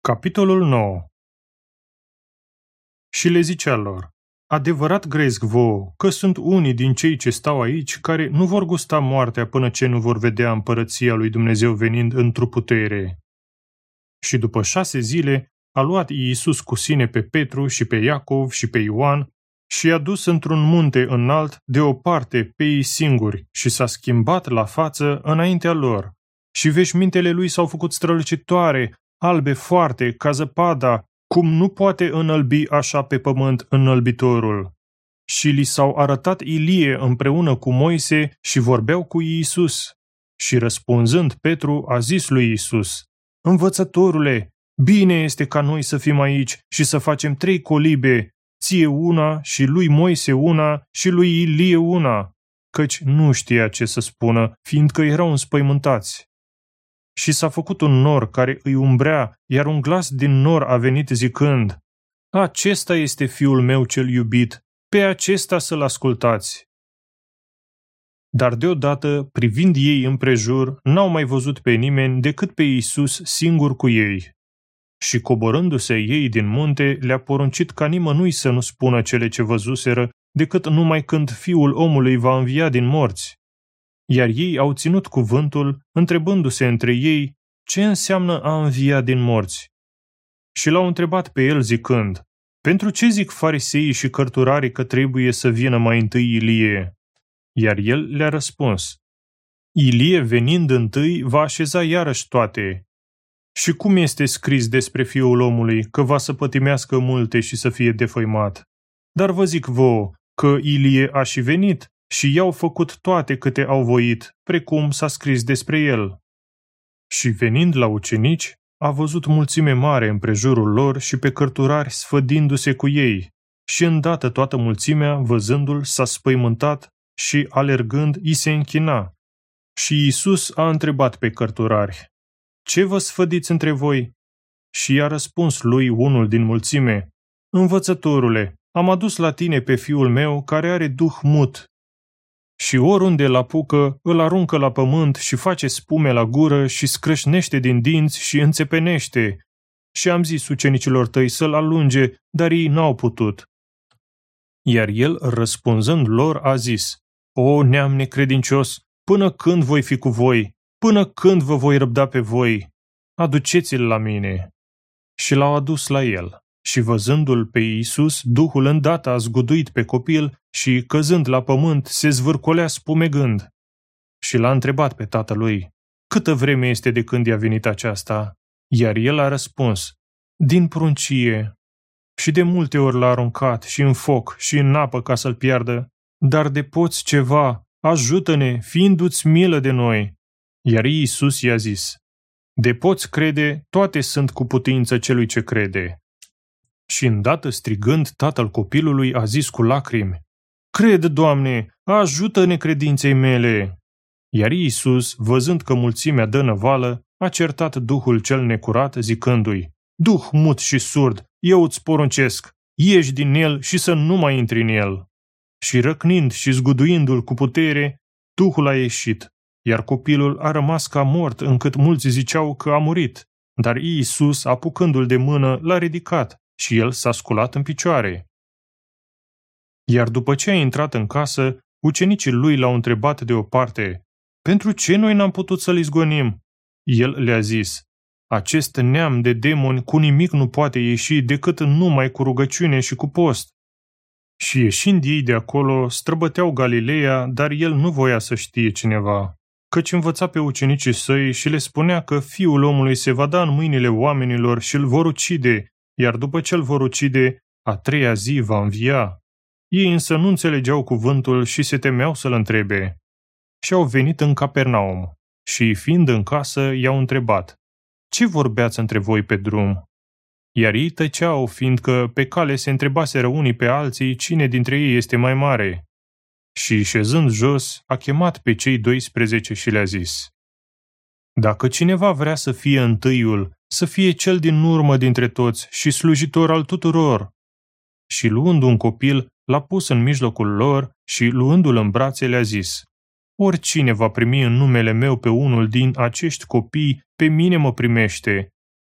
Capitolul 9. Și le zicea lor: adevărat gresc vouă că sunt unii din cei ce stau aici care nu vor gusta moartea până ce nu vor vedea împărăția lui Dumnezeu venind într-o putere. Și după 6 zile a luat Iisus cu sine pe Petru și pe Iacov și pe Ioan și i-a dus într-un munte înalt deoparte pe ei singuri și s-a schimbat la față înaintea lor. Și veșmintele lui s-au făcut strălucitoare, albe foarte, ca zăpada, cum nu poate înălbi așa pe pământ înălbitorul. Și li s-au arătat Ilie împreună cu Moise și vorbeau cu Iisus. Și răspunzând Petru a zis lui Iisus: Învățătorule, bine este ca noi să fim aici și să facem 3 colibe, ție una și lui Moise una și lui Ilie una, căci nu știa ce să spună, fiindcă erau înspăimântați. Și s-a făcut un nor care îi umbrea, iar un glas din nor a venit zicând: acesta este fiul meu cel iubit, pe acesta să-l ascultați. Dar deodată, privind ei împrejur, n-au mai văzut pe nimeni decât pe Iisus singur cu ei. Și coborându-se ei din munte, le-a poruncit ca nimănui să nu spună cele ce văzuseră, decât numai când Fiul omului va învia din morți. Iar ei au ținut cuvântul, întrebându-se între ei ce înseamnă a învia din morți. Și l-au întrebat pe el zicând: pentru ce zic fariseii și cărturarii că trebuie să vină mai întâi Ilie? Iar el le-a răspuns: Ilie venind întâi va așeza iarăși toate. Și cum este scris despre Fiul omului că va să pătimească multe și să fie defăimat? Dar vă zic vouă că Ilie a și venit și i-au făcut toate câte au voit, precum s-a scris despre el. Și venind la ucenici, a văzut mulțime mare împrejurul lor și pe cărturari sfădindu-se cu ei, și îndată toată mulțimea, văzându-l, s-a spăimântat și, alergând, i se închina. Și Iisus a întrebat pe cărturari: ce vă sfădiți între voi? Și i-a răspuns lui unul din mulțime: Învățătorule, am adus la tine pe fiul meu care are duh mut. Și oriunde îl apucă, îl aruncă la pământ și face spume la gură și scrâșnește din dinți și înțepenește. Și am zis ucenicilor tăi să-l alunge, dar ei n-au putut. Iar el, răspunzând lor, a zis: O neam necredincios, până când voi fi cu voi? Până când vă voi răbda pe voi? Aduceți-l la mine. Și l-au adus la el. Și văzându-l pe Iisus, Duhul îndată a zguduit pe copil și, căzând la pământ, se zvârcolea spumegând. Și l-a întrebat pe tatălui: câtă vreme este de când i-a venit aceasta? Iar el a răspuns: din pruncie. Și de multe ori l-a aruncat și în foc și în apă ca să-l piardă. Dar de poți ceva, ajută-ne, fiindu-ți milă de noi. Iar Iisus i-a zis: de poți crede, toate sunt cu putință celui ce crede. Și îndată strigând, tatăl copilului a zis cu lacrimi: crede, Doamne, ajută-ne credinței mele. Iar Iisus, văzând că mulțimea dă năvală, a certat duhul cel necurat, zicându-i: duh mut și surd, eu îți poruncesc, ieși din el și să nu mai intri în el. Și răcnind și zguduindu-l cu putere, duhul a ieșit, iar copilul a rămas ca mort, încât mulți ziceau că a murit. Dar Iisus, apucându-l de mână, l-a ridicat și el s-a sculat în picioare. Iar după ce a intrat în casă, ucenicii lui l-au întrebat deoparte: pentru ce noi n-am putut să-l izgonim? El le-a zis: acest neam de demoni cu nimic nu poate ieși decât numai cu rugăciune și cu post. Și ieșind ei de acolo, străbăteau Galileea, dar el nu voia să știe cineva, căci învăța pe ucenicii săi și le spunea că Fiul omului se va da în mâinile oamenilor și îl vor ucide, iar după ce îl vor ucide, a 3-a zi va învia. Ei însă nu înțelegeau cuvântul și se temeau să-l întrebe. Și au venit în Capernaum și, fiind în casă, i-au întrebat: ce vorbeați între voi pe drum? Iar ei tăceau, fiindcă pe cale se întrebaseră unii pe alții cine dintre ei este mai mare. Și, șezând jos, a chemat pe cei 12 și le-a zis: dacă cineva vrea să fie întâiul, să fie cel din urmă dintre toți și slujitor al tuturor. Și luând un copil, l-a pus în mijlocul lor și, luându-l în brațe, le-a zis: oricine va primi în numele meu pe unul din acești copii, pe mine mă primește,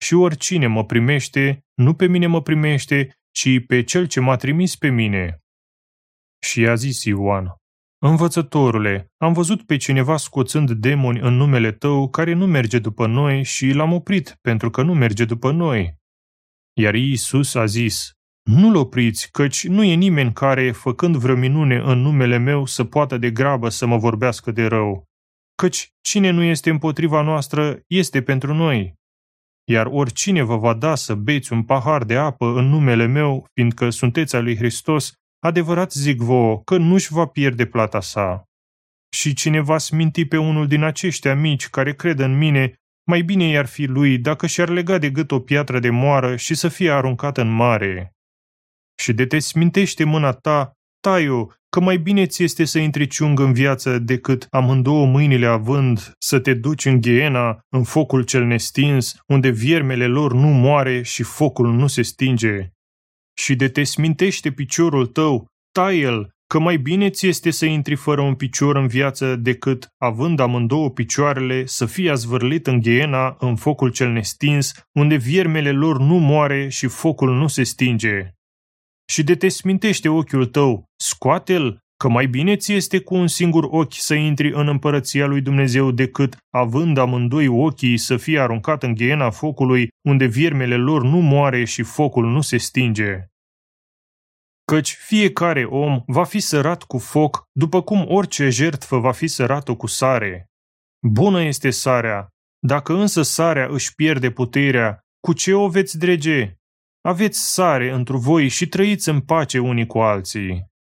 și oricine mă primește, nu pe mine mă primește, ci pe cel ce m-a trimis pe mine. Și i-a zis Ioan: Învățătorule, am văzut pe cineva scoțând demoni în numele tău care nu merge după noi și l-am oprit pentru că nu merge după noi. Iar Iisus a zis: Nu-l opriți, căci nu e nimeni care, făcând vreo minune în numele meu, să poată de grabă să mă vorbească de rău. Căci cine nu este împotriva noastră, este pentru noi. Iar oricine vă va da să beți un pahar de apă în numele meu, fiindcă sunteți al lui Hristos, adevărat zic vouă că nu-și va pierde plata sa. Și cine va sminti pe unul din aceștia mici care cred în mine, mai bine i-ar fi lui dacă și-ar lega de gât o piatră de moară și să fie aruncat în mare. Și de te smintește mâna ta, tai-o, că mai bine ți este să intri ciung în viață decât, amândouă mâinile având, să te duci în Gheena, în focul cel nestins, unde viermele lor nu moare și focul nu se stinge. Și de te smintește piciorul tău, tai-l, că mai bine ți este să intri fără un picior în viață decât, având amândouă picioarele, să fii azvârlit în Gheena, în focul cel nestins, unde viermele lor nu moare și focul nu se stinge. Și de te smintește ochiul tău, scoate-l, că mai bine ți este cu un singur ochi să intri în împărăția lui Dumnezeu decât, având amândoi ochii, să fie aruncat în Gheena focului, unde viermele lor nu moare și focul nu se stinge. Căci fiecare om va fi sărat cu foc, după cum orice jertfă va fi sărată cu sare. Bună este sarea, dacă însă sarea își pierde puterea, cu ce o veți drege? Aveți sare întru voi și trăiți în pace unii cu alții.